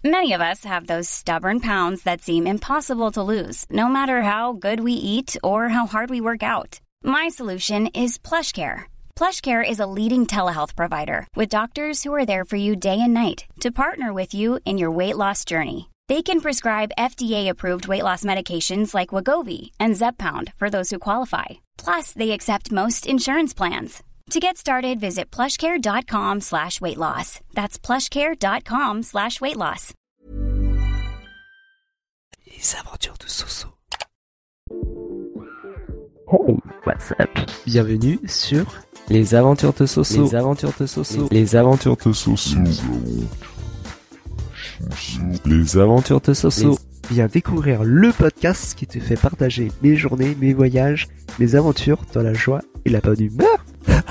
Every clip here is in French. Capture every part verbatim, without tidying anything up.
Many of us have those stubborn pounds that seem impossible to lose, no matter how good we eat or how hard we work out. My solution is PlushCare. PlushCare is a leading telehealth provider with doctors who are there for you day and night to partner with you in your weight loss journey. They can prescribe F D A-approved weight loss medications like Wegovy and Zepbound for those who qualify. Plus, they accept most insurance plans. To get started, visit plushcare.com slash weight loss. That's plushcare.com slash weight loss. Les aventures de Soso. Hey, what's up? Bienvenue sur Les aventures de Soso. Les aventures de Soso. Les aventures de Soso. Les aventures de Soso. Viens découvrir le podcast qui te fait partager mes journées, mes voyages, mes aventures dans la joie et la bonne humeur.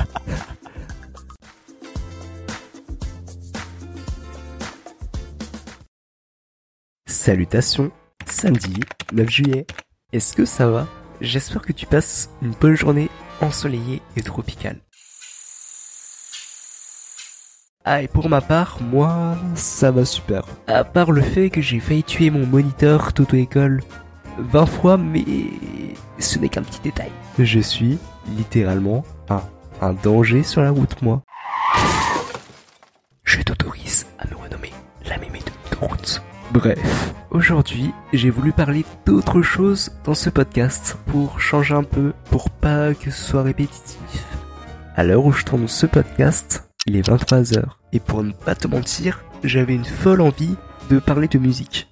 Salutations, samedi neuf juillet. Est-ce que ça va? J'espère que tu passes une bonne journée ensoleillée et tropicale. Ah, et pour ma part, moi, ça va super. À part le fait que j'ai failli tuer mon moniteur d'auto-école vingt fois, mais ce n'est qu'un petit détail. Je suis littéralement un, un danger sur la route, moi. Je t'autorise à me renommer la mémé de route. Bref, aujourd'hui, j'ai voulu parler d'autre chose dans ce podcast pour changer un peu, pour pas que ce soit répétitif. À l'heure où je tourne ce podcast, il est vingt-trois heures, et pour ne pas te mentir, j'avais une folle envie de parler de musique.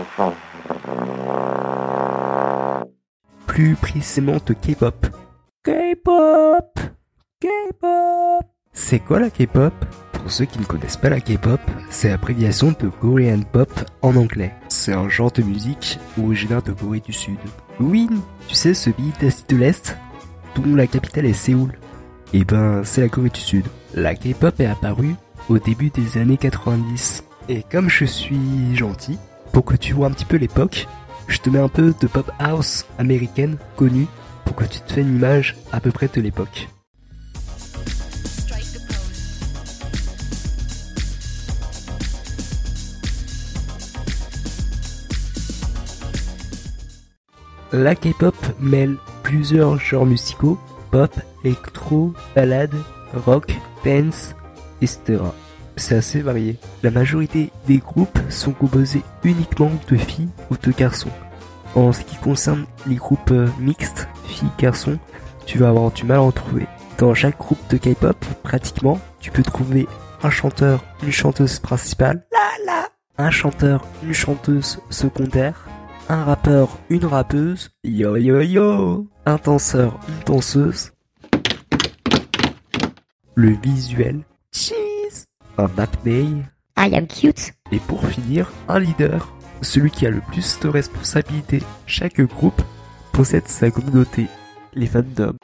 Plus précisément de K-pop. K-pop! K-pop! C'est quoi la K-pop? Pour ceux qui ne connaissent pas la K-pop, c'est l'abréviation de Korean Pop en anglais. C'est un genre de musique originaire de Corée du Sud. Oui, tu sais, ce pays d'Asie de l'Est, dont la capitale est Séoul. Et ben, c'est la Corée du Sud. La K-pop est apparue au début des années quatre-vingt-dix. Et comme je suis gentil, pour que tu vois un petit peu l'époque, je te mets un peu de pop house américaine connue pour que tu te fasses une image à peu près de l'époque. La K-pop mêle plusieurs genres musicaux, pop, électro, ballade, rock, dance, et cetera. C'est assez varié. La majorité des groupes sont composés uniquement de filles ou de garçons. En ce qui concerne les groupes mixtes, filles-garçons, tu vas avoir du mal à en trouver. Dans chaque groupe de K-pop, pratiquement, tu peux trouver un chanteur, une chanteuse principale, la la, un chanteur, une chanteuse secondaire, un rappeur, une rappeuse, yo yo yo, un danseur, une danseuse, le visuel, cheese, un acné, I am cute, et pour finir, un leader, celui qui a le plus de responsabilités. Chaque groupe possède sa communauté, les fandoms.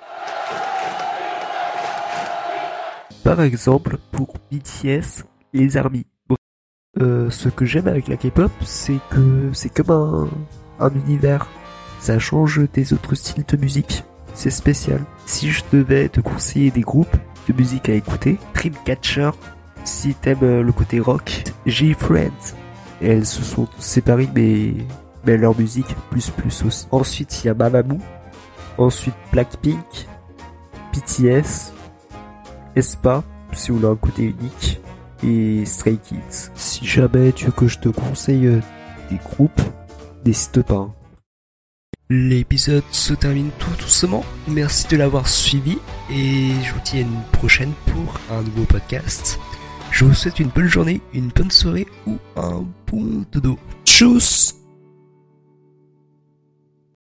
Par exemple, pour B T S, les ARMY. Euh, ce que j'aime avec la K-pop, c'est que c'est comme un, un univers. Ça change des autres styles de musique. C'est spécial. Si je devais te conseiller des groupes de musique à écouter, Dreamcatcher, si t'aimes le côté rock, J-Friends. Et elles se sont séparées, mais, mais leur musique plus plus aussi. Ensuite, il y a Mamamoo. Ensuite, Blackpink, B T S, aespa, si on a un côté unique, et Stray Kids. Si jamais tu veux que je te conseille des groupes, n'hésite pas. L'épisode se termine tout doucement. Merci de l'avoir suivi et je vous dis à une prochaine pour un nouveau podcast. Je vous souhaite une bonne journée, une bonne soirée ou un bon dodo. Tchuss!